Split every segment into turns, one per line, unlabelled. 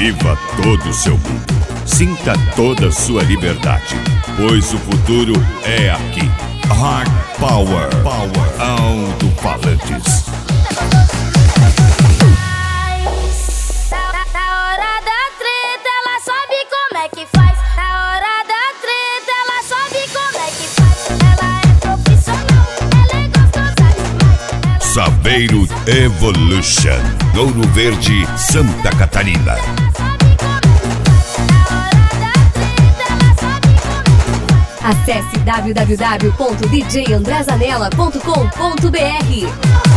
Viva todo o seu mundo. Sinta toda a sua liberdade, pois o futuro é aqui. Hard Power. Alto-falantes. Saveiro Evolution, Ouro Verde, Santa Catarina.
Acesse www.djandrezanella.com.br.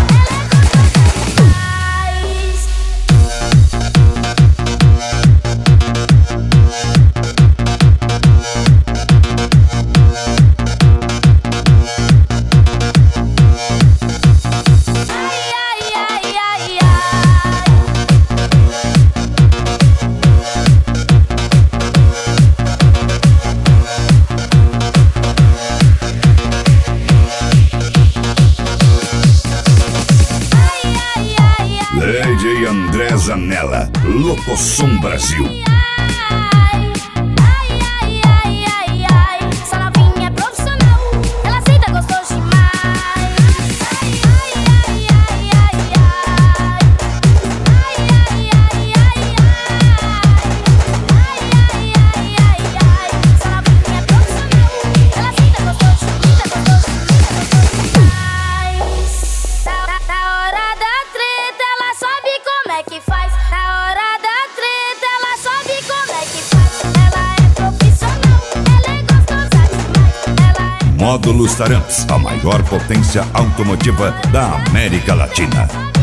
DJ André Zanella, Locosom Brasil. Módulos Taramps, a maior potência automotiva da América Latina.